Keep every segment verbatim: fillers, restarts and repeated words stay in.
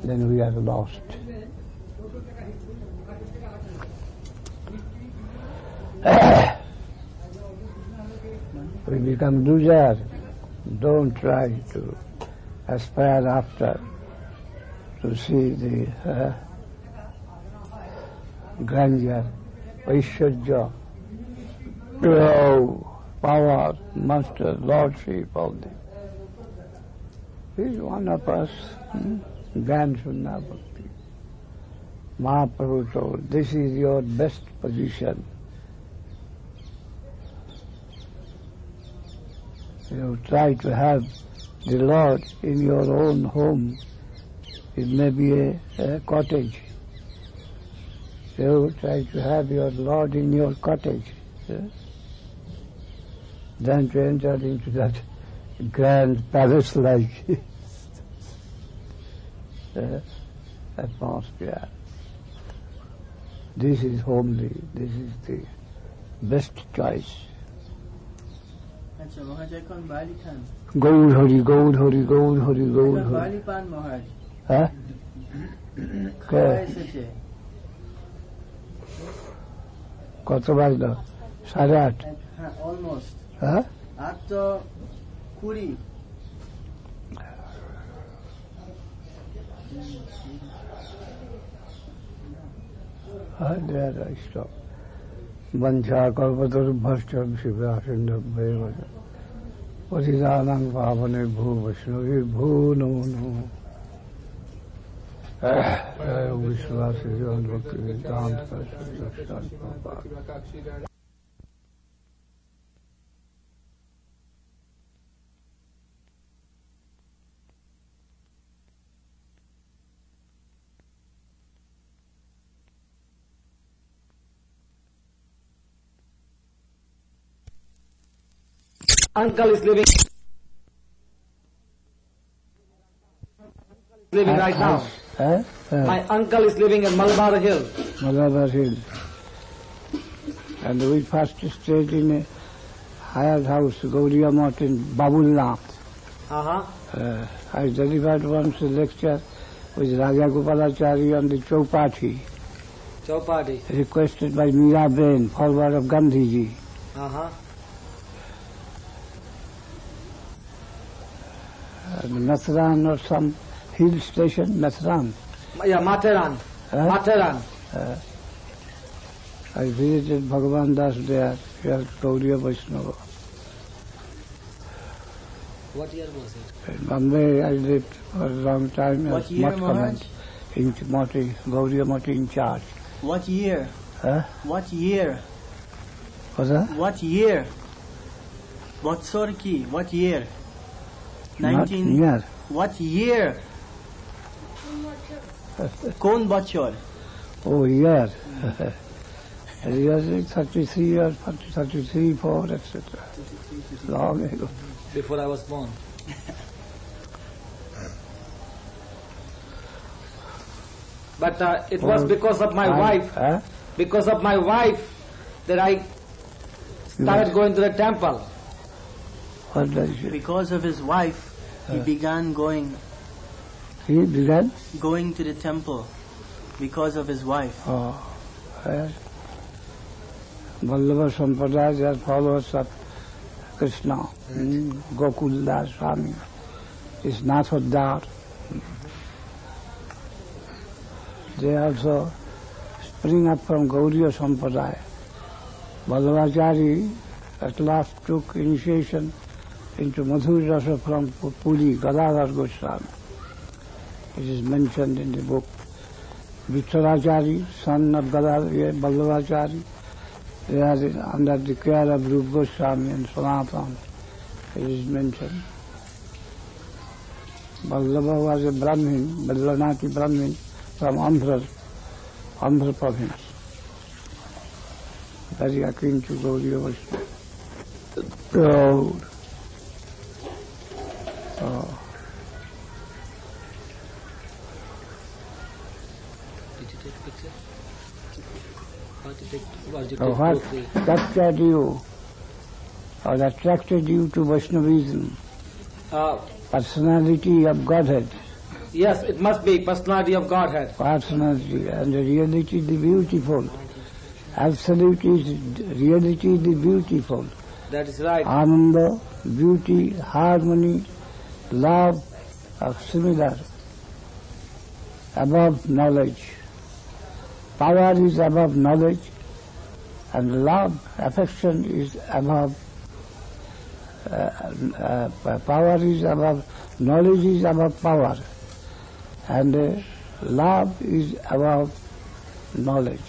then we are lost. We become loser. Don't try to aspire after to see the uh, grandeur, Aishwarya, oh, power, master, lordship, all this. He is one of us. Hmm? Gyan Sunna Bhakti. Mahaprabhu told, this is your best position. You try to have the Lord in your own home. It may be a, a cottage. You try to have your Lord in your cottage. Yeah? Then to enter into that grand palace-like uh, atmosphere. This is homely. This is the best choice. আচ্ছা মহারাজ এখন বালি খান গৌর হরি গৌর হরি গৌর হরি গৌর হরি বালি পান মহারাজ হ্যাঁ খাওয়া এসেছে কত বাজলো সাড়ে আট হ্যাঁ অলমোস্ট হ্যাঁ আট তো কুড়ি There I stop. Vancha kalpatarubhascha shivaasindabhaya patitanang pavane bhu vaishnavi bhu namo namo. Jaya Vishwasi Jan Bhakti Vedanta Shastan Prabhupada. Uncle is living living right now. Eh? Uh, My uncle is living in Malabar Hill. Malabar Hill. And we first stayed in a hired house, Gaudiya Math in Babulnath. Uh-huh. Uh, I delivered once a lecture with Raja Gopalachari on the Chowpatthi, Chowpatthi. requested by Meera Ben, follower of Gandhiji. Uh-huh. And Mathran or some hill station, Mathran. Yeah, Matheran. Huh? Matheran. Uh, I visited Bhagavan Das there, here Gaudiya Vaishnava. What year was it? In Bombay I lived for a long time What as year, Math Maharaj? in Mati, Gaudiya Mati in charge. What year? Huh? What year? What's that? What year? বছর কি? What year? Not nineteen near. What year? কোন বছর? Oh, year. Years like thirty-three years, thirty-three, four, et cetera. Long ago. Before I was born. But uh, it was because of my I- wife, Huh? because of my wife that I started going to the temple. What does she? Because of his wife, he began going He began? going to the temple because of his wife. Oh, yes. Vallabha Sampradaya, they are followers of Krishna. Mm. Gokul Das Swami is Nathodar. They also spring up from Gaudiya Sampradaya. Vallabhacharya at last took initiation into Madhur Rasa from Puri, Gadadhar Goswami. It is mentioned in the book. Vittalacharya, son of Gadadhar, Vallabhacharya, they are in- under the care of Rupa Goswami and Sanatana. It is mentioned. Vallabha was a Brahmin, Ballanati Brahmin from Andhra, Andhra province. Very akin to Gaudiya Vaishnava. Proud. Oh. Did you take a picture? Or did you take, or did you So take what both the- captured you or attracted you to Vaishnavism? Uh, Personality of Godhead. Yes, it must be personality of Godhead. Personality and the reality the beautiful. Absolute is reality the beautiful. That is right. Ananda, beauty, harmony, love are similar. Above knowledge. Power is above knowledge, and love, affection is above uh, uh, power is above, knowledge is above power, and uh, love is above knowledge.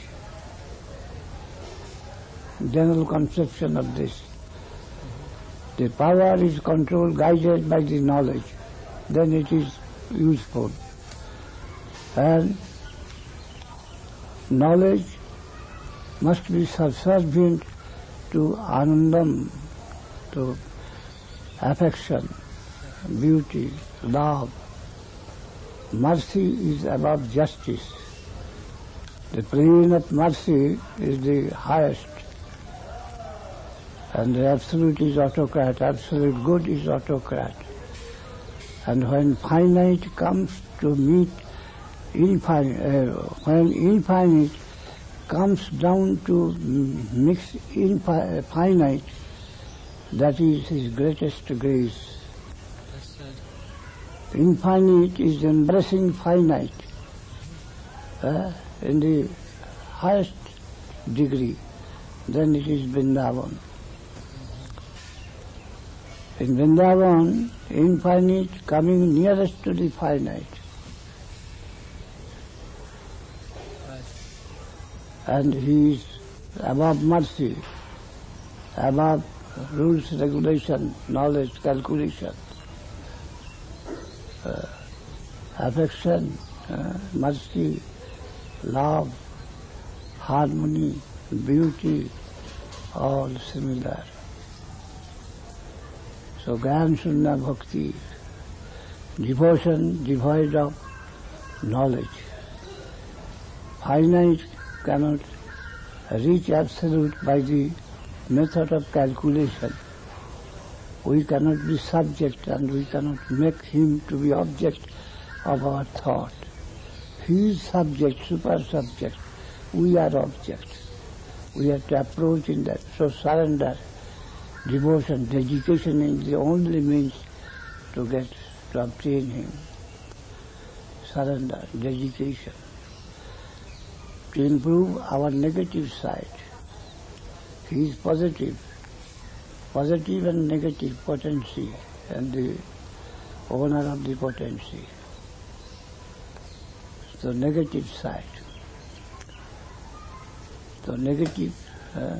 General conception of this. The power is controlled, guided by the knowledge, then it is useful. And knowledge must be subservient to anandam, to affection, beauty, love. Mercy is above justice. The plane of mercy is the highest. And the absolute is autocrat, absolute good is autocrat. And when finite comes to meet infinite, uh, when infinite comes down to mix infi- finite, that is his greatest grace. Infinite is embracing finite uh, in the highest degree. Then it is Vrindavan. In Vrindavan, infinite coming nearest to the finite. And he is above mercy, above rules, regulation, knowledge, calculation, uh, affection, uh, mercy, love, harmony, beauty, all similar. So Gyan Shunna Bhakti, devotion devoid of knowledge. Finite cannot reach absolute by the method of calculation. We cannot be subject and we cannot make him to be object of our thought. He is subject, super subject. We are object. We have to approach in that. So surrender, devotion, dedication is the only means to get, to obtain him. Surrender, dedication. To improve our negative side. He is positive. Positive and negative potency and the owner of the potency. So negative side. So negative uh,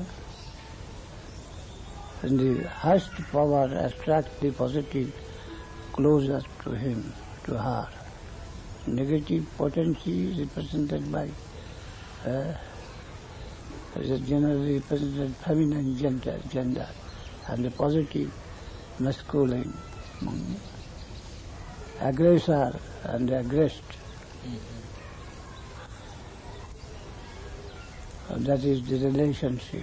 and the highest power attract the positive closer to him, to her. Negative potency is represented by uh, is generally represented feminine gender, gender and the positive masculine, mm, aggressor and aggressed. Mm-hmm. That is the relationship.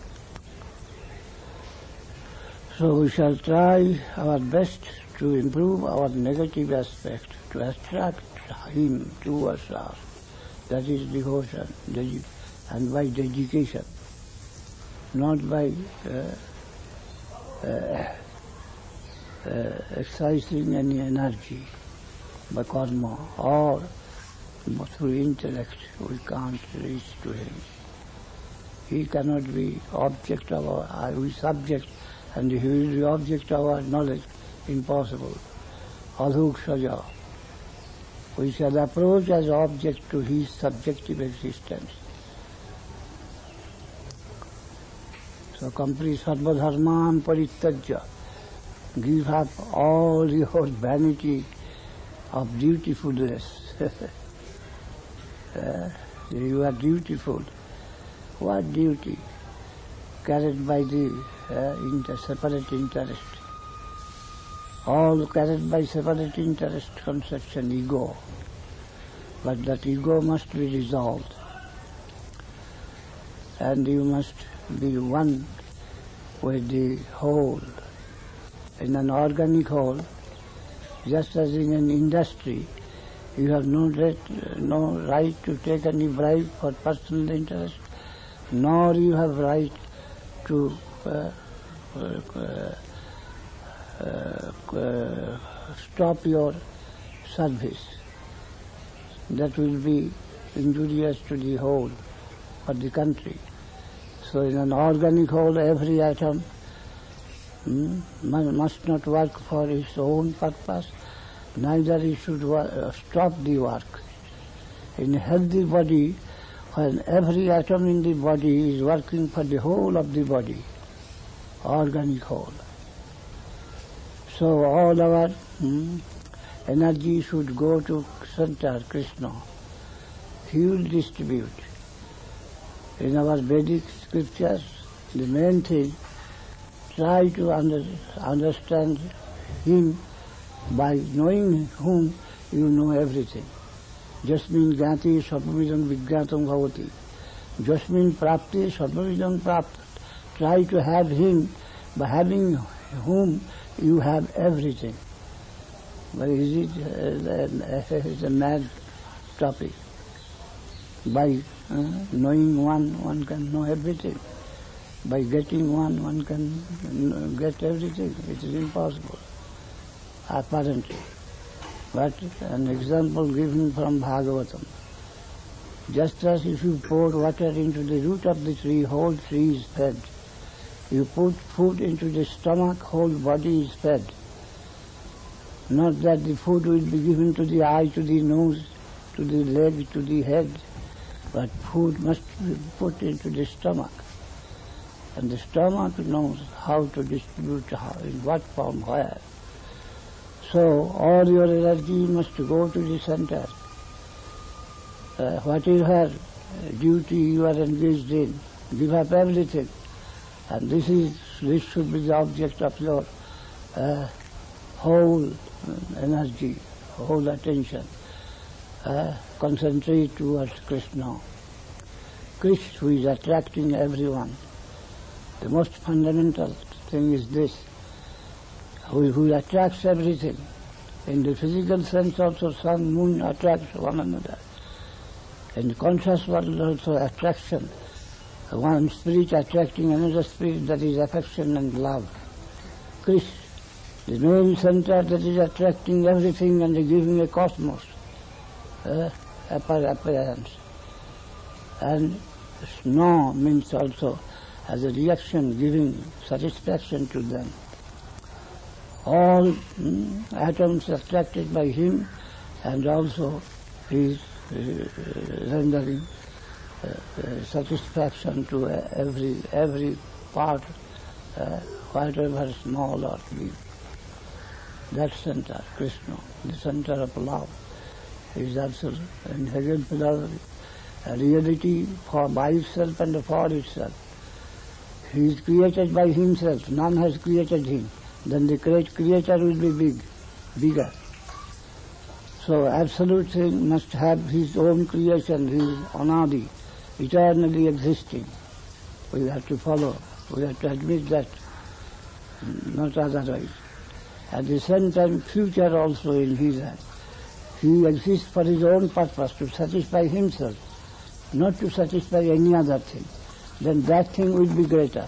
So we shall try our best to improve our negative aspect, to attract him towards us. That is devotion, and by dedication, not by uh, uh, uh, exercising any energy, by karma, or through intellect. We can't reach to him. He cannot be object of our, we subject, and he will be object of our knowledge. Impossible. Adhuk saja. We shall approach as object to his subjective existence. So complete sarva dharman parittajya. Give up all your vanity of dutifulness. uh, you are dutiful. What duty? Carried by the uh, inter- separate interest. All carried by separate interest, conception, ego. But that ego must be resolved. And you must be one with the whole. In an organic whole, just as in an industry, You have no right, no right to take any bribe for personal interest, nor you have right to uh, uh, uh, uh, stop your service. That will be injurious to the whole of the country. So in an organic whole, every atom hmm, must not work for its own purpose, neither it should uh, stop the work. In a healthy body, when every atom in the body is working for the whole of the body, organic whole. So all our hmm, energy should go to center, Krishna. He will distribute. In our Vedic scriptures, the main thing, try to under, understand him. By knowing whom, you know everything. Jasmin Gyati Sarvavidam Vigyatam Bhavati. Jasmin Prapti Sarvavidam Prapt. Try to have him. By having whom, you have everything. But is it uh, it's a mad topic? By uh, knowing one, one can know everything. By getting one, one can get everything. It is impossible, apparently. But an example given from Bhagavatam. Just as if you pour water into the root of the tree, whole tree is fed. You put food into the stomach, whole body is fed. Not that the food will be given to the eye, to the nose, to the leg, to the head, but food must be put into the stomach. And the stomach knows how to distribute, how, in what form, where. So all your energy must go to the center. Uh, what is her duty you are engaged in? Give up everything. And this is this should be the object of your uh, whole energy, whole attention. Uh, concentrate towards Krishna. Krishna, who is attracting everyone. The most fundamental thing is this, who, who attracts everything. In the physical sense also, sun, moon attracts one another. In the conscious world also attraction. One spirit attracting another spirit, that is affection and love. Krishna, the main center that is attracting everything and giving a cosmos, uh, appearance. And snow means also as a reaction giving satisfaction to them. All mm, atoms attracted by him, and also he is uh, rendering uh, uh, satisfaction to uh, every every part, uh, whatever small or big. That center, Krishna, the center of love, is absolute in Hegel philosophy, a reality for by itself and for itself. He is created by himself, none has created him. Then the great creator will be big, bigger. So absolute thing must have his own creation, his anadi, eternally existing. We have to follow, we have to admit that, not otherwise. At the same time, future also in his hand. He exists for his own purpose, to satisfy himself, not to satisfy any other thing. Then that thing will be greater.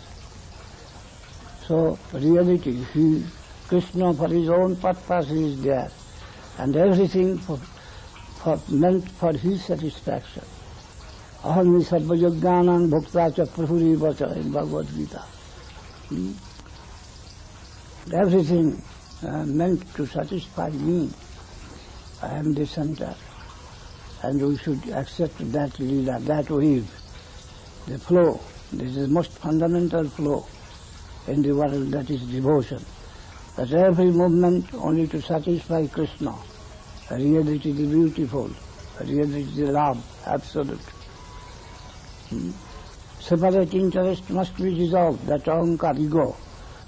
So, reality, he, Krishna for his own purpose is there, and everything for, for, meant for his satisfaction. Aham sarva yajnanam bhukta cha prabhuri vacha in Bhagavad Gita. Hmm? Everything uh, meant to satisfy me. I am the center. And we should accept that leela, that wave, the flow. This is the most fundamental flow in the world, that is devotion. That every movement only to satisfy Krishna, reality the beautiful, reality the love, absolute. Hmm? Separate interest must be dissolved, that ahankar, ego.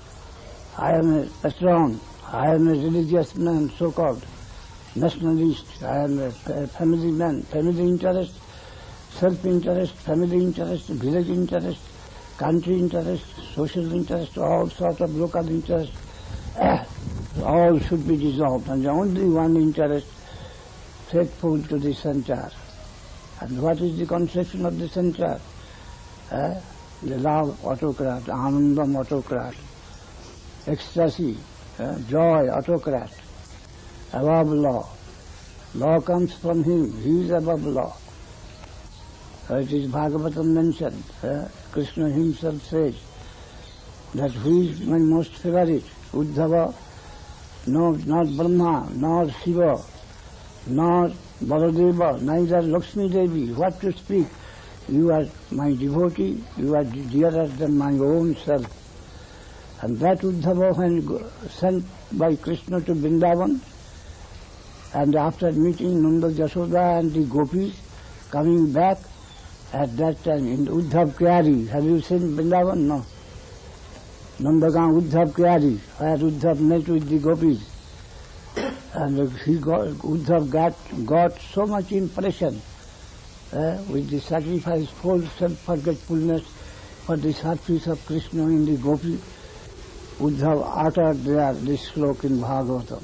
I am a patron, I am a religious man, so-called, nationalist, I am a family man, family interest, self-interest, family interest, village interest, country interest, social interest, all sorts of local interest, all should be dissolved, and the only one interest faithful to the center. And what is the conception of the center? Eh? The love autocrat, Anandam autocrat, ecstasy, eh? joy autocrat, above law. Law comes from him, he is above law. It is Bhagavatam mentioned. Eh? Krishna himself says that who is my most favorite? Uddhava, no, not Brahma, nor Shiva, nor Baladeva, neither Lakshmi Devi. What to speak? You are my devotee, you are dearer than my own self. And that Uddhava, when sent by Krishna to Vrindavan, and after meeting Nanda Yashoda and the gopis, coming back, at that time in Uddhav Kyari, have you seen Vrindavan? No. Nandagan Uddhav Kyari, where Uddhav met with the gopis. And he got, Uddhav got, got so much impression uh, with the sacrifice, full self-forgetfulness for the service of Krishna in the gopi. Uddhav uttered there this slok in Bhagavatam.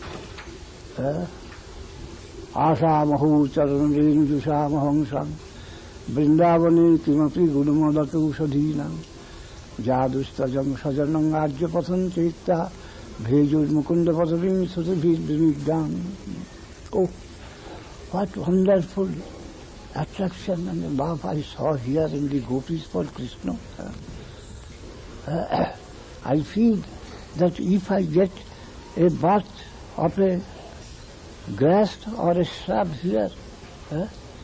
Asha mahu charanrin jusha mahangsam Vrindavani kimapi gurumadatu sadhinam jadustajam sajanam ajyapathan chitta bhejur mukunda patavim sutibhidvinigdam. Oh, what wonderful attraction and love I saw here in the gopis for Krishna. Uh, uh, I feel that if I get a birth of a grass or a shrub here, uh,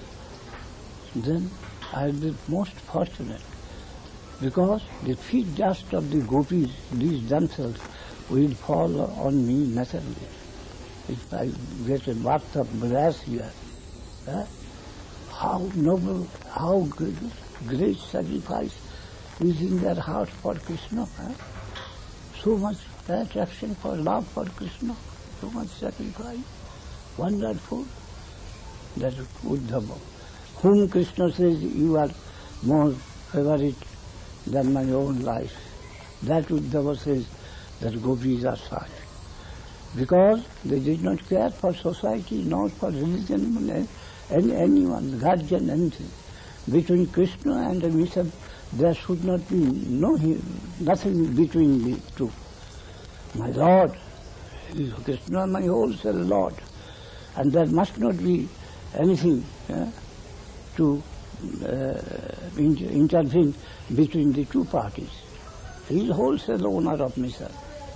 then I will be most fortunate, because the feet dust of the gopis, these themselves, will fall on me naturally. If I get a birth of grass here, uh, how noble, how great, great sacrifice is in their heart for Krishna. Uh? So much attraction for love for Krishna, so much sacrifice. Wonderful. That Uddhava, whom Krishna says, you are more favorite than my own life. That Uddhava says that gopis are such. Because they did not care for society, not for religion, any, anyone, guardian, anything. Between Krishna and the mission, there should not be no nothing between the two. My Lord, Krishna, my wholesale Lord. And there must not be anything uh, to uh, inter intervene between the two parties. He is wholesale owner of mission.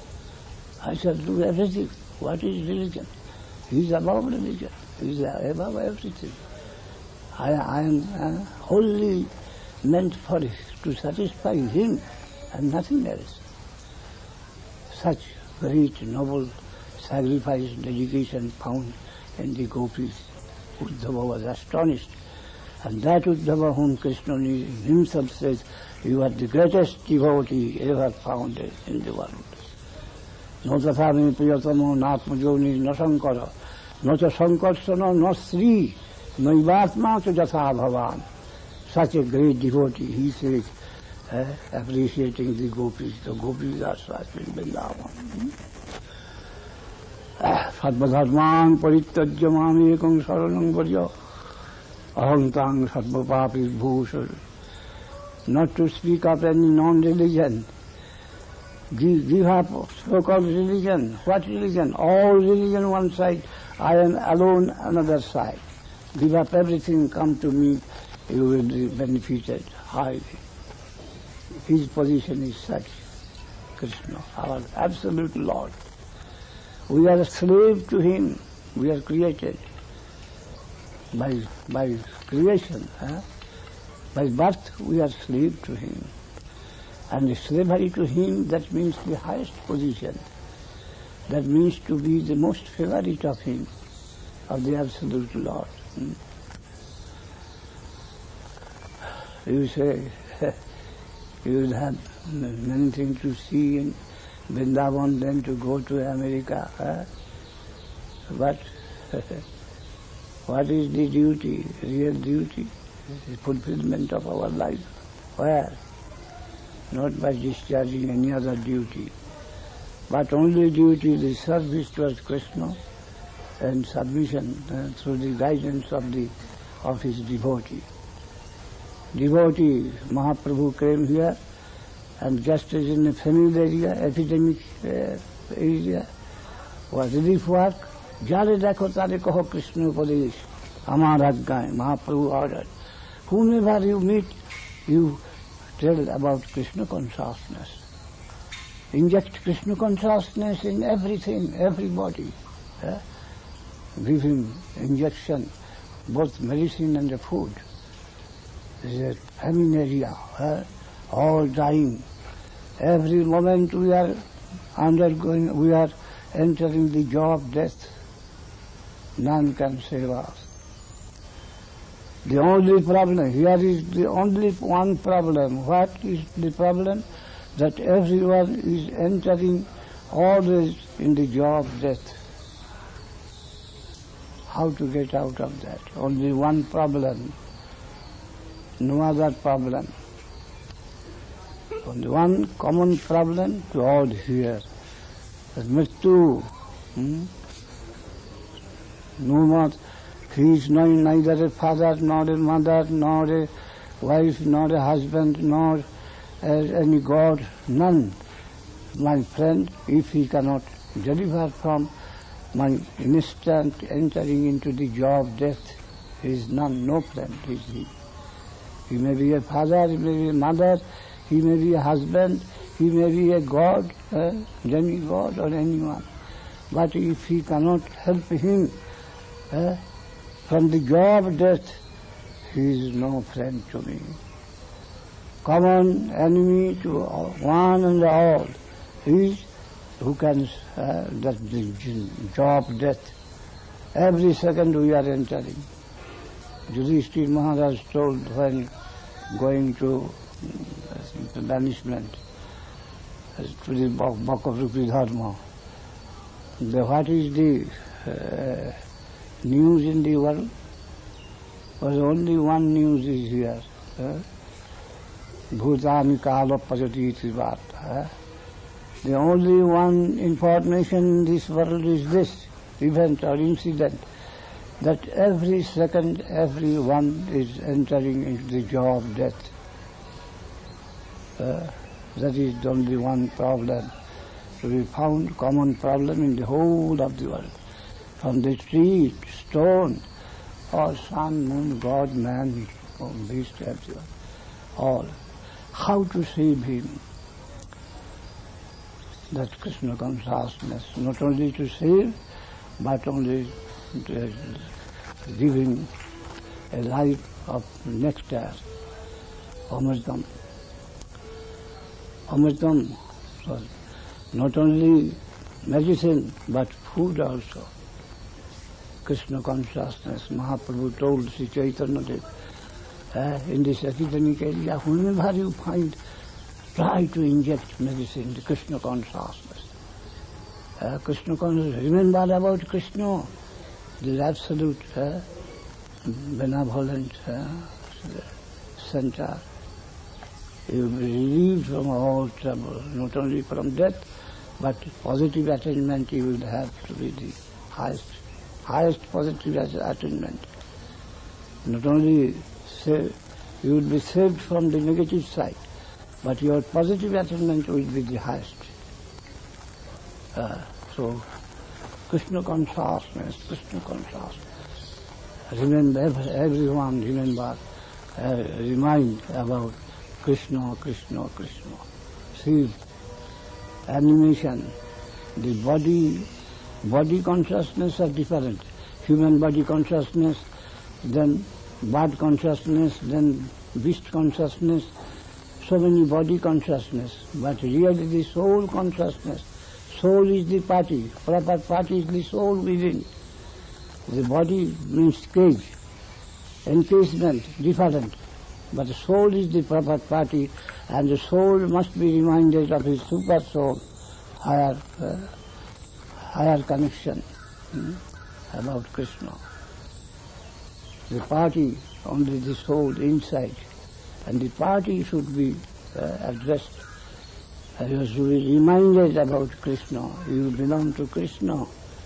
I shall do everything. What is religion? He is above religion. He is above everything. I, I am uh, wholly meant for to satisfy him and nothing else. Such great, noble sacrifice, dedication found in the gopis. Uddhava was astonished. And that Uddhava whom Krishna himself says, you are the greatest devotee ever found in the world. No tathami priyatamo natmajoni na sankara, no cha sankarsana no sri, no ivatma cha jatha bhavan. Such a great devotee, he says, eh, appreciating the gopis. The gopis are such in Vrindavan. Sadvadharman parityajya mamekam saranam varya ahantang sadvapapis bhusar. Not to speak of any non-religion. Give, give up so-called religion. What religion? All religion one side, I am alone another side. Give up everything, come to me, you will be benefited highly. His position is such, Krishna, our absolute Lord. We are a slave to him. We are created by, by creation. Huh? By birth, we are slave to him. And slavery to him, that means the highest position. That means to be the most favorite of him, of the absolute Lord. Hmm? You say, you will have many things to see in Vrindavan, then to go to America. Huh? But what is the duty, real duty? The fulfillment of our life. Where? Not by discharging any other duty, but only duty, the service towards Krishna and submission uh, through the guidance of the of his devotee. Devotee Mahaprabhu came here, and just as in a famine area, epidemic uh, area, was relief work, Jare dekho tare kaho Krishna upadesh, amar ajnaye, Mahaprabhu ordered. Whomever you meet, you tell about Krishna consciousness. Inject Krishna consciousness in everything, everybody. Eh? Give him injection, both medicine and the food. This is a famine area, eh? All dying. Every moment we are undergoing, we are entering the jaw of death. None can save us. The only problem, here is the only one problem. What is the problem? That everyone is entering always in the jaw of death. How to get out of that? Only one problem, no other problem. Only one common problem to all here. That Mrityu, hmm? no more, he is neither a father, nor a mother, nor a wife, nor a husband, nor as any God, none. My friend, if he cannot deliver from my instant entering into the jaw of death, he is none, no friend is he. He may be a father, he may be a mother, he may be a husband, he may be a God, a demigod or anyone. But if he cannot help him eh, from the jaw of death, he is no friend to me. Common enemy to one and all is who can, uh, that the jaw of death. Every second we are entering. Yudhishthira Maharaj told when going to uh, banishment uh, to the Bhakti Dharma, the, what is the uh, news in the world? Was only one news is here. Uh, Bhutani Kala Pajati Trivarta. The only one information in this world is this event or incident, that every second everyone is entering into the jaw of death. Uh, that is only one problem to be found, common problem in the whole of the world. From the tree, stone, or sun, moon, God, man, or beast, everyone, all. How to save him? That Krishna consciousness, not only to save, but only to give him a life of nectar, Amritam. Amritam was not only medicine, but food also. Krishna consciousness, Mahaprabhu told Sri Chaitanya Dev, Uh, in this epidemic area, whenever you find, try to inject medicine, the Krishna consciousness. Uh, Krishna consciousness, remember about Krishna, the absolute uh, benevolent uh, center. You will be relieved from all trouble, not only from death, but positive attainment you will have to be the highest, highest positive attainment. Not only Say, you will be saved from the negative side, but your positive attainment will be the highest. Uh, so, Krishna consciousness, Krishna consciousness. Remember, everyone remember, uh, remind about Krishna, Krishna, Krishna. See, animation, the body, body consciousness are different. Human body consciousness, then bird consciousness, then beast consciousness, so many body consciousness, but really the soul consciousness. Soul is the party, proper party is the soul within. The body means cage, encasement, different, but the soul is the proper party, and the soul must be reminded of his super soul, higher, uh, higher connection hmm, about Krishna. The party, only the soul inside, and the party should be uh, addressed. You should be reminded about Krishna. You belong to Krishna.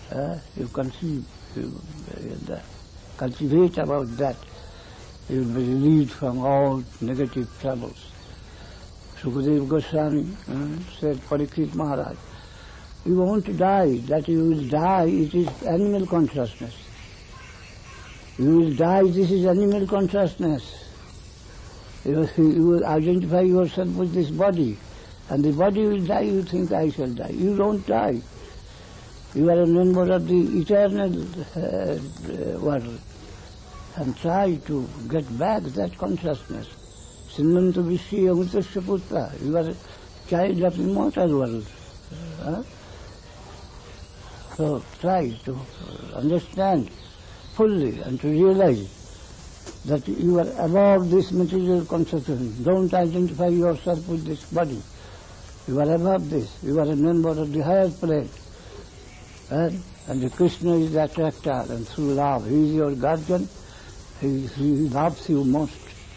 Uh, you conceive, you uh, cultivate about that, you will be relieved from all negative troubles. Sukadeva Goswami uh, said, Parikshit Maharaj, you won't die, that you will die, it is animal consciousness. You will die, this is animal consciousness. You, you will identify yourself with this body, and the body will die, you think I shall die. You don't die. You are a member of the eternal uh, world, and try to get back that consciousness. Sinnantu Vishya Amutasya Putra, you are a child of immortal world. Huh? So try to understand fully and to realize that you are above this material consciousness. Don't identify yourself with this body. You are above this. You are a member of the higher plane. And, and the Krishna is the attractor, and through love, he is your guardian, he, he loves you most.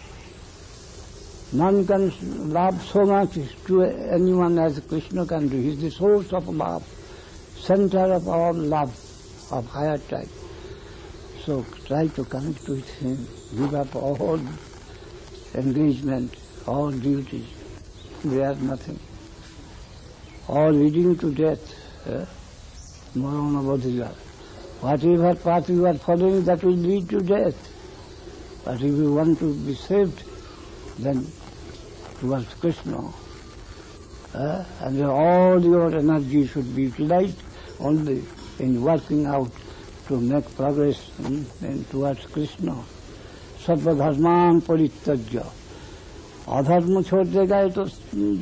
None can love so much to anyone as Krishna can do. He is the source of love, center of all love of higher type. So try to connect with him, give up all engagement, all duties. They are nothing. All leading to death. Eh? Marana Bodhiga. Whatever path you are following, that will lead to death. But if you want to be saved, then towards Krishna. Uh, and all your energy should be utilized only in working out to make progress in, in towards Krishna. Sarva dharman parityajya. अधर्म छोड़ देगा ये तो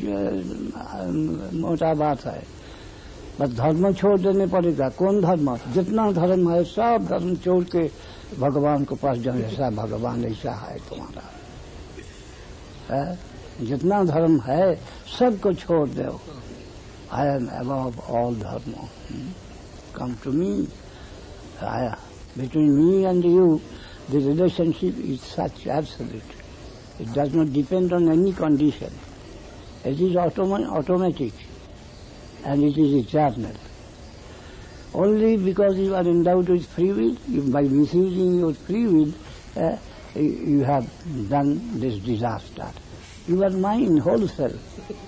मोटा बात है, बस धर्म छोड़ देने पड़ेगा. कौन धर्म? जितना धर्म है सब धर्म छोड़ के भगवान के पास जाओ. ऐसा भगवान ऐसा है तुम्हारा है? जितना धर्म है सबको छोड़ दो. I am above all dharma. Come to me. Between me and you the relationship is such absolute. It does not depend on any condition. It is autom- automatic and it is eternal. Only because you are endowed with free will, you, by misusing your free will, uh, you have done this disaster. You are mine, wholesale.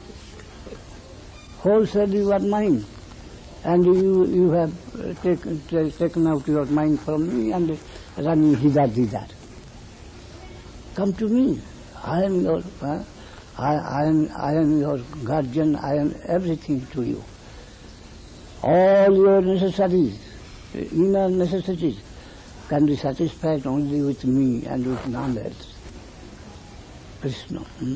Wholesale you are mine. And you, you have taken, taken out your mind from me and running hither thither. Come to me. I am your, uh, I, I am, I am your guardian. I am everything to you. All your necessities, inner necessities, can be satisfied only with me and with none else. Krishna. Hmm?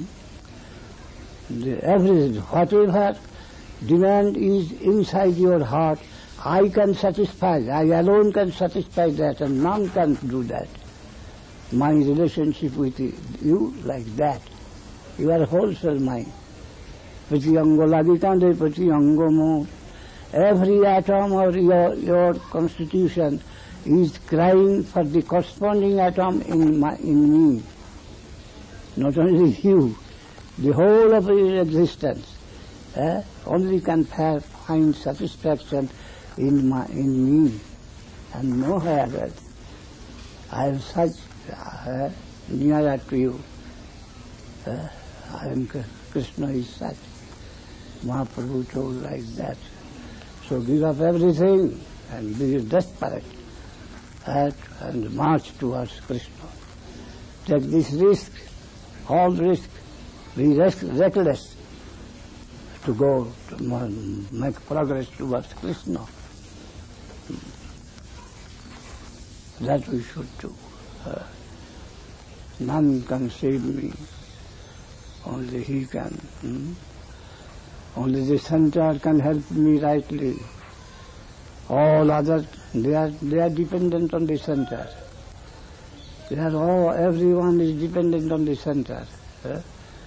The every whatever demand is inside your heart, I can satisfy. I alone can satisfy that, and none can do that. My relationship with you like that. You are wholesale mind. Prati ango lagikande, prati ango mo. Every atom of your, your constitution is crying for the corresponding atom in, my, in me. Not only you, the whole of your existence eh, only can find satisfaction in, my, in me and nowhere else. I am such uh, nearer to you. Uh, I am Krishna is such. Mahaprabhu told like that. So give up everything and be desperate uh, and march towards Krishna. Take this risk, all risk, be reckless to go to make progress towards Krishna. That we should do. Uh, none can save me, only he can. Hmm? Only the center can help me rightly. All others, they are, they are dependent on the center. They are all, everyone is dependent on the center. Eh?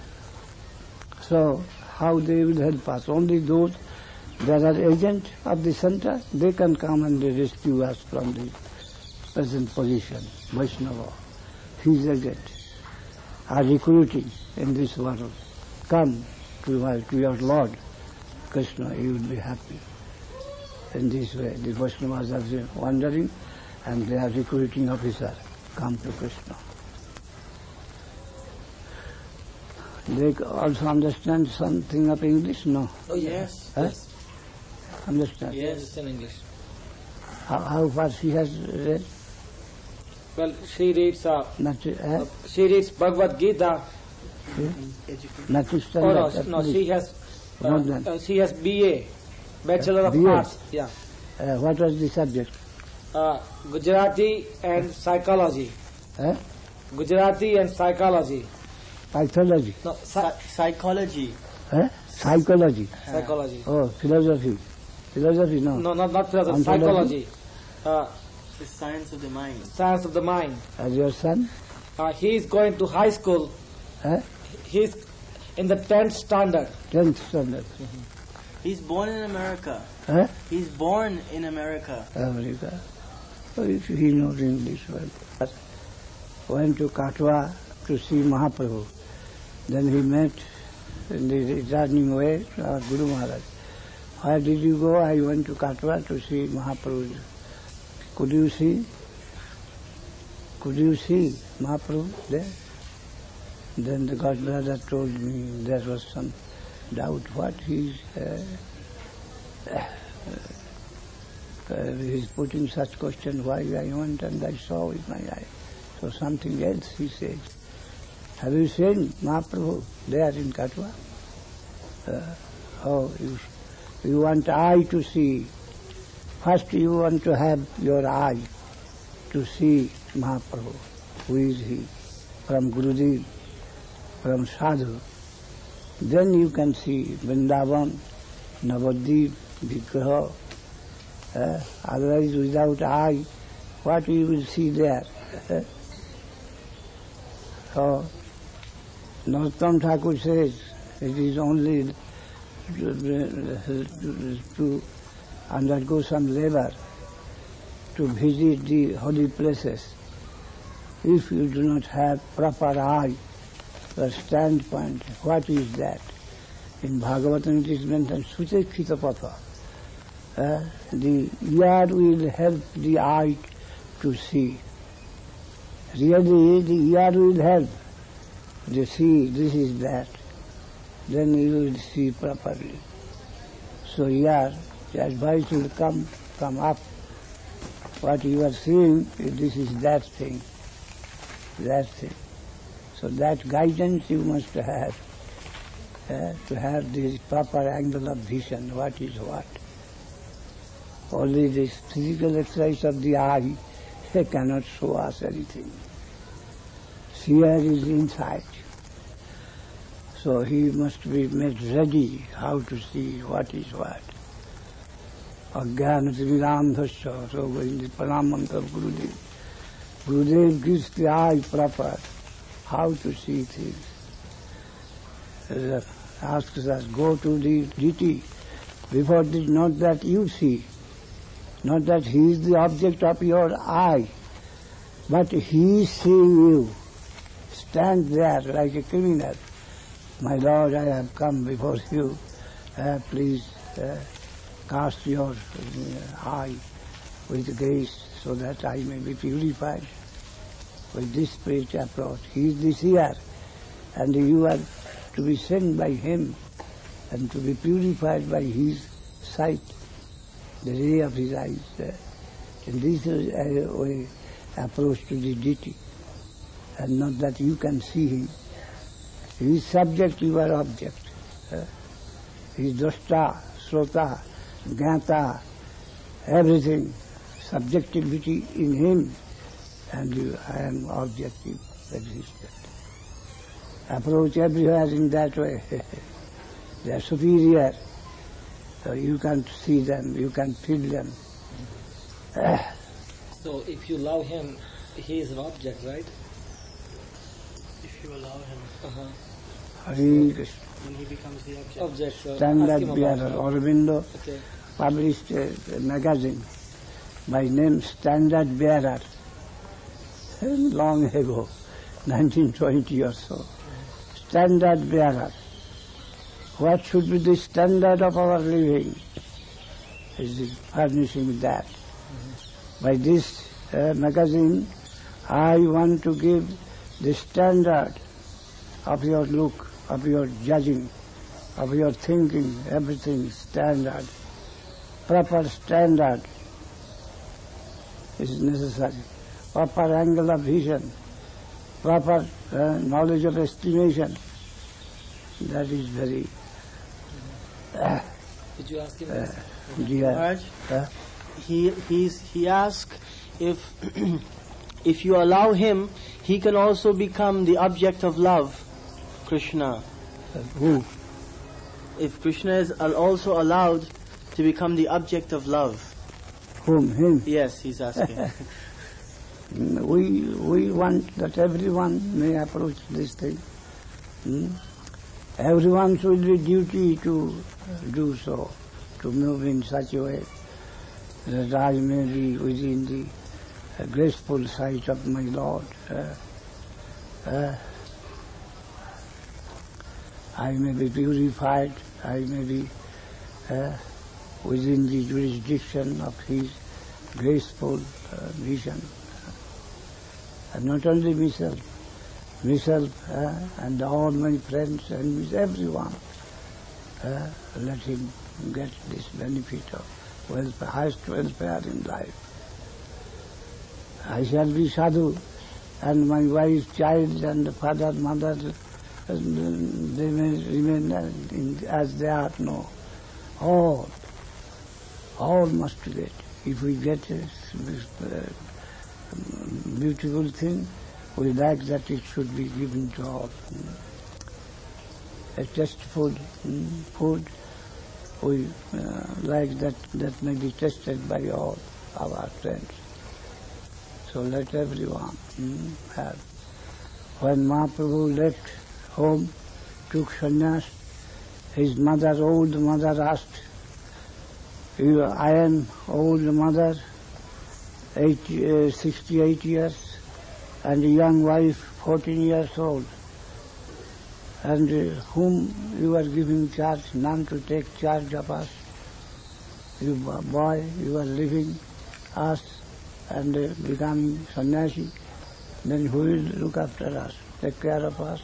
So, how they will help us? Only those that are agents of the center, they can come and rescue us from the present position. Vaishnava, his agent, are recruiting in this world. Come to, my, to your Lord, Krishna, you will be happy. in this way. The Vaishnavas are wandering and they are recruiting officers, come to Krishna. They also understand something of English? No? Oh yes. Huh? Yes. Understand? Yes, it's in English. How, how far she has read? Well, she reads. Uh, Not to, eh? she reads Bhagavad Gita. Not to stand Oh no, up, no, she has. Uh, More than. uh, she has B A, Bachelor of B A? Arts. Yeah. Uh, what was the subject? Uh, Gujarati and psychology. Eh? Gujarati and psychology. Pathology? No, psy- Psychology. Eh? Psychology? psychology. Oh, philosophy. Philosophy, no. No, not not philosophy. Ontology? Psychology. Uh, The science of the mind. science of the mind. As your son? Uh, he is going to high school. Eh? He is in the tenth standard. Tenth standard. He's born in America. Eh? He's born in America. America. So if he knows English well. But went to Katwa to see Mahaprabhu. Then he met in the returning way our Guru Maharaj. Where did you go? I went to Katwa to see Mahaprabhu. Could you see? Could you see Mahaprabhu there? Then the God brother told me there was some doubt. What he's uh, uh, uh, he's putting such question. Why I went and I saw with my eye. So something else he says. Have you seen Mahaprabhu there in Katwa? Uh, oh, you, you want eye to see. First you want to have your eye to see Mahaprabhu. Who is he? From Gurudev, from Sadhu. Then you can see Vrindavan, Navadvip, Vigraha. Uh, otherwise without eye, what you will see there? Uh, so, Narottam Thakur says, it is only to, to undergo some labor to visit the holy places. If you do not have proper eye, the standpoint, what is that? In Bhagavatam it is mentioned, Suchekshita Patha. Uh, the ear will help the eye to see. Really, the ear will help to see this is that. Then you will see properly. So ear, the advice will come from up. What you are seeing, this is that thing, that thing. So that guidance you must have, uh, to have this proper angle of vision, what is what. Only this physical exercise of the eye cannot show us anything. Seer is inside. So he must be made ready how to see what is what. Ajnana Trividamdhasya, so in the pranam mantra of Gurudev. Gurudev gives the eye proper how to see things. Uh, asks us, go to the deity. Before this, not that you see, not that he is the object of your eye, but he is seeing you. Stand there like a criminal. My Lord, I have come before you. Uh, please uh, cast your uh, eye with grace so that I may be purified. With this spiritual approach, he is the seer, and you are to be sent by him and to be purified by his sight, the ray of his eyes. Uh, and this is a way approach to the deity, and not that you can see him. He is subject, you are object. Uh, he is drashta, srota, jnata, everything, subjectivity in him, and you, I am objective existence. Approach everywhere in that way. They are superior, so you can't see them, you can feel them. Uh, So if you love him, he is an object, right? If you allow him, Uh-huh. Hare Krishna. then he becomes the object. Object. So ask Standard him bearer, about that. Aurobindo Okay. published a, a magazine by name Standard Bearer, long ago, nineteen twenty or so. Standard Bearer. What should be the standard of our living? is furnishing that. Mm-hmm. By this uh, magazine, I want to give the standard of your look, of your judging, of your thinking, everything standard, proper standard is necessary, proper angle of vision, proper uh, knowledge of estimation. That is very... Uh, Did you ask him? Uh, dear, Maharaj, uh, he he's he asked if if you allow him, he can also become the object of love, Krishna. uh, who? If Krishna is al- also allowed to become the object of love. Whom? Him? Yes, he's asking. We we want that everyone may approach this thing. Hmm? Everyone's will be duty to do so, to move in such a way that I may be within the uh, graceful sight of my Lord. Uh, uh, I may be purified, I may be uh, within the jurisdiction of His graceful uh, vision. And not only myself, myself uh, and all my friends and with everyone, uh, let him get this benefit of welfare, highest welfare in life. I shall be sadhu, and my wife, child, and father, mother, uh, they may remain in, as they are. No, all, all must get. If we get a uh, beautiful thing, we like that it should be given to all. A tasteful food, we uh, like that that may be tasted by all our friends. So let everyone mm, have. When Mahaprabhu left home, took sannyas, his mother, old mother, asked, "You, I am old mother, eighty, uh, sixty-eight years, and a young wife, fourteen years old. And uh, whom you are giving charge, none to take charge of us. You boy, you are leaving us and uh, becoming sannyasi, then who will look after us, take care of us?"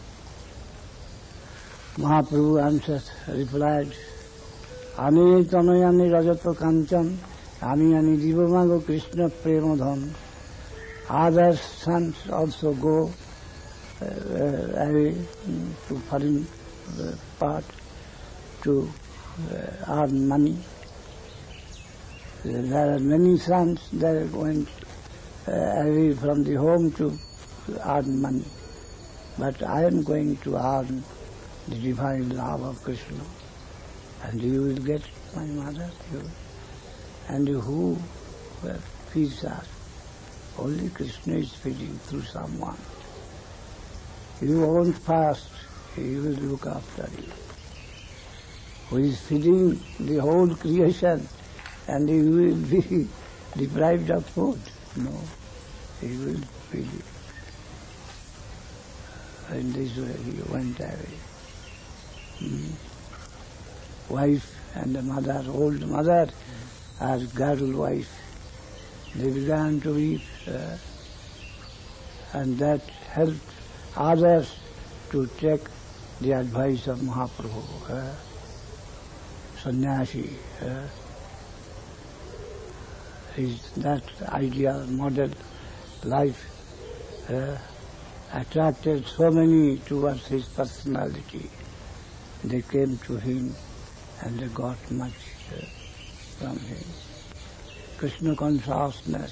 Mahaprabhu answered, replied, "Ani tanayani rajato kanchan, ami ani divamago Krishna premodhan." Other sons also go uh, away to foreign uh, part to uh, earn money. There are many sons that are going uh, away from the home to earn money. But I am going to earn the divine love of Krishna. And you will get my mother, you. And who uh, feeds us? Only Krishna is feeding through someone. You won't fast, He will look after you. Who is feeding the whole creation, and you will be deprived of food? No, He will feed you. In this way He went away. Hmm. Wife and the mother, old mother, as girdle wife, they began to eat, uh, and that helped others to take the advice of Mahaprabhu, uh, sannyasi. Uh, his, that ideal model life uh, attracted so many towards his personality. They came to him and they got much uh, from him. Krishna consciousness,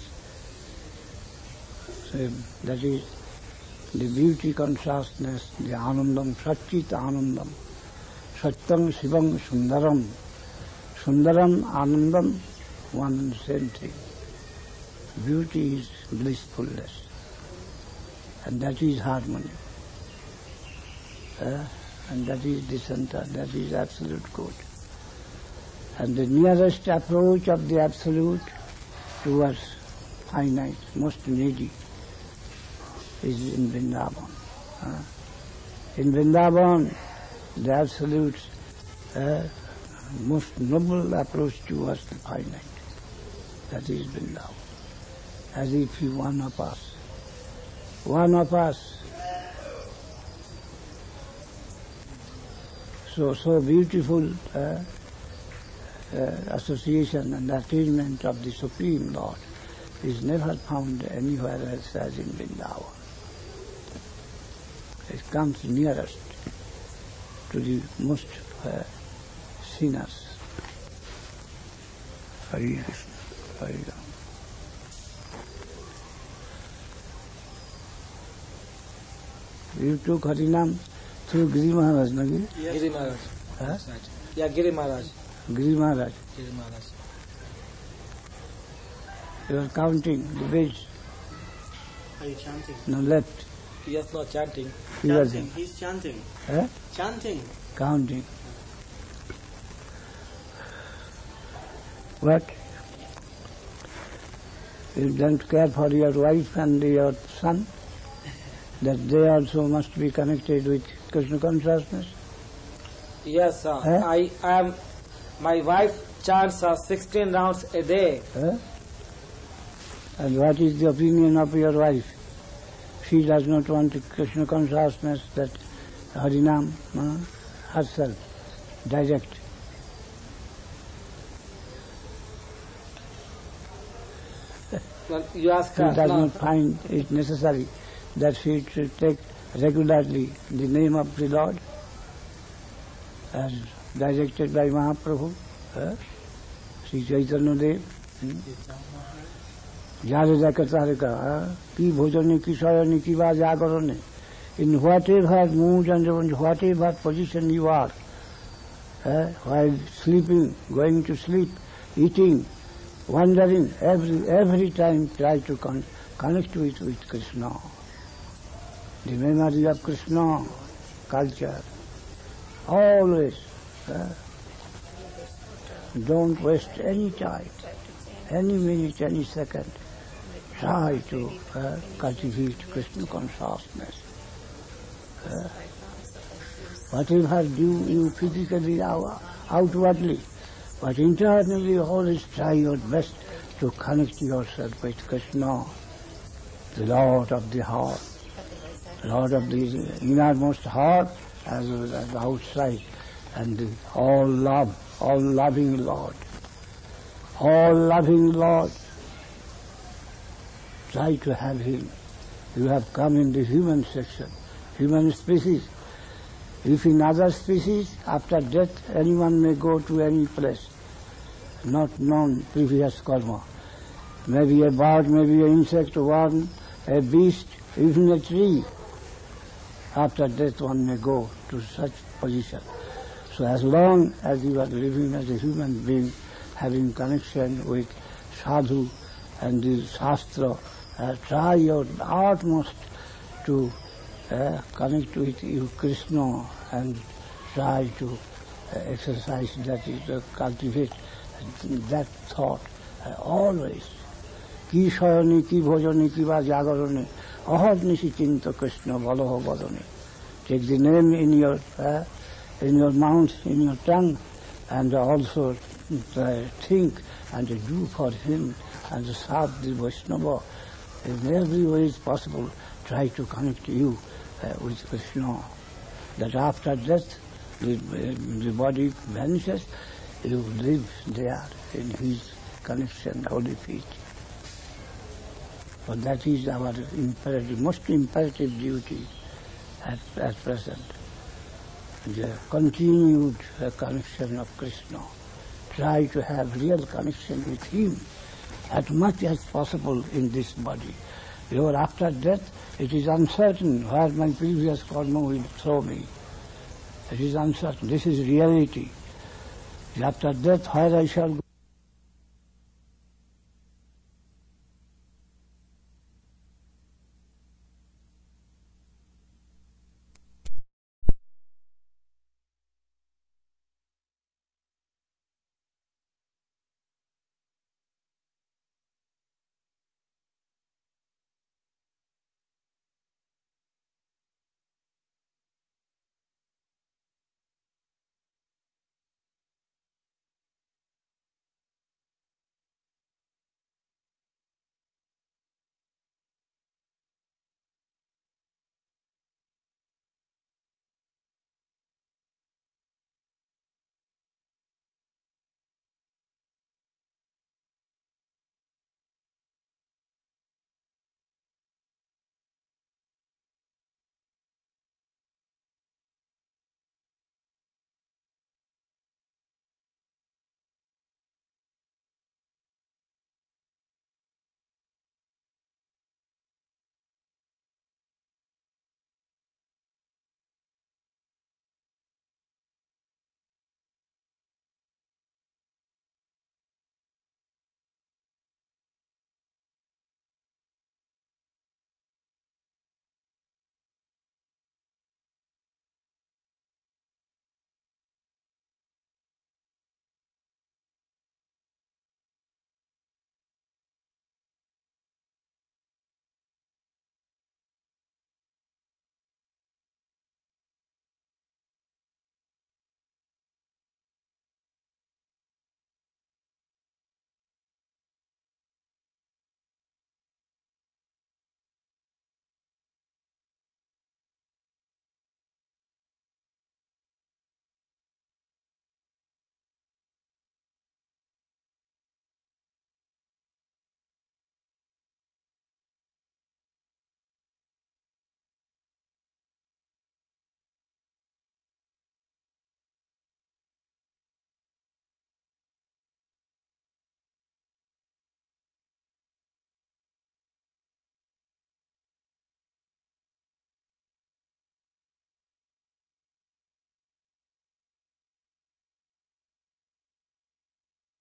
so that is the beauty consciousness, the anandam, satchit anandam, satyam shivam sundaram, sundaram anandam, one and the same thing. Beauty is blissfulness, and that is harmony, uh, and that is the center, that is absolute good. And the nearest approach of the absolute towards finite, most needy, is in Vrindavan. Uh, in Vrindavan, the absolute uh, most noble approach towards the finite. That is Vrindavan. As if he one of us. One of us. So, so beautiful uh, uh, association and attainment of the Supreme Lord is never found anywhere else as in Vrindavan. It comes nearest to the most uh, sinners. Hare Krishna, Hare Rama. You took Harinam through Giri Maharaj, no? Yes. Giri Maharaj. Huh? Yeah, Giri Maharaj. Giri Maharaj. Giri Maharaj. You are counting the beds. Are you chanting? No, left. Yes, no, chanting. He was Chanting. He's chanting. Huh? Chanting. Counting. What? You don't care for your wife and your son? That they also must be connected with Krishna consciousness? Yes, sir. Huh? I am. My wife chants uh, sixteen rounds a day. Huh? And what is the opinion of your wife? She does not want Krishna consciousness, that Harinam uh, herself, direct. Well, you ask She her. does no. not find it necessary that she should take regularly the name of the Lord as directed by Mahaprabhu, uh, Sri Chaitanya Dev. Jare Jaka Tarika, Ki Bhojane, Ki Sayane, Ki Vajagarane. In whatever mood and in whatever position you are, uh, while sleeping, going to sleep, eating, wandering, every every time try to con- connect with, with Krishna. The memory of Krishna, culture, always. Uh, don't waste any time, any minute, any second. Try to uh, cultivate Krishna consciousness. Uh, whatever do you physically, outwardly, but internally always try your best to connect yourself with Krishna, the Lord of the heart, Lord of the innermost heart as well as the outside, and the all love, all loving Lord. All loving Lord. Try to have Him. You have come in the human section, human species. If in other species, after death, anyone may go to any place, not known previous karma. Maybe a bird, maybe an insect, worm, a beast, even a tree. After death one may go to such position. So as long as you are living as a human being, having connection with sadhu and the shastra, uh, try your utmost to uh, connect with you Krishna and try to uh, exercise that is uh, cultivate that thought uh, always. Ki shayani, ki bhojani, ki va jagarani, ahad nishi chinta Krishna balaho badani. Take the name in your uh, in your mouth, in your tongue, and also uh, think and do for him and serve the Vaishnava. In every way is possible, try to connect you uh, with Krishna. That after death, the, the body vanishes, you live there in his connection, holy feet. So that is our imperative, most imperative duty at, at present. The continued uh, connection of Krishna. Try to have real connection with him as much as possible in this body. Because after death, it is uncertain where my previous karma will throw me. It is uncertain. This is reality. After death, where I shall go.